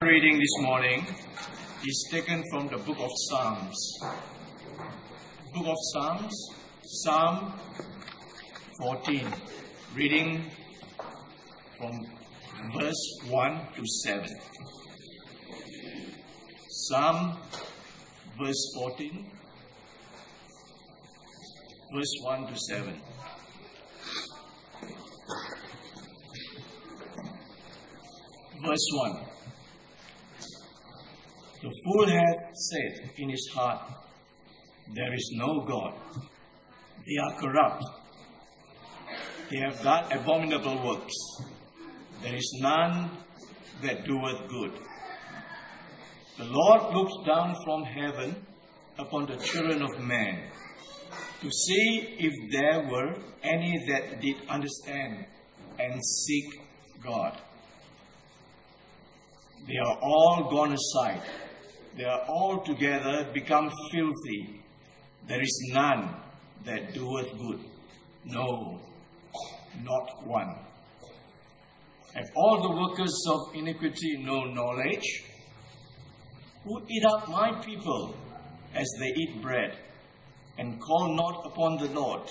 Reading this morning is taken from the book of Psalms. Book of Psalms, Psalm 14, reading from verse 1 to 7. Psalm verse 14, verse 1 to 7. Verse 1. The fool hath said in his heart, there is no God. They are corrupt. They have done abominable works. There is none that doeth good. The Lord looks down from heaven upon the children of men to see if there were any that did understand and seek God. They are all gone aside. They are all together become filthy. There is none that doeth good. No, not one. Have all the workers of iniquity no knowledge? Who eat up my people as they eat bread, and call not upon the Lord?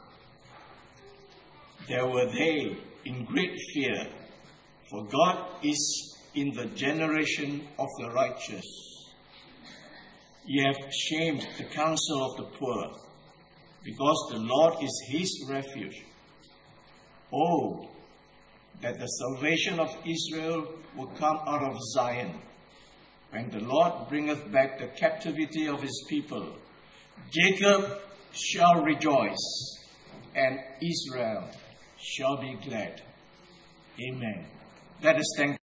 There were they in great fear, for God is in the generation of the righteous. Ye have shamed the counsel of the poor, because the Lord is his refuge. Oh, that the salvation of Israel will come out of Zion, when the Lord bringeth back the captivity of his people. Jacob shall rejoice, and Israel shall be glad. Amen. Let us thank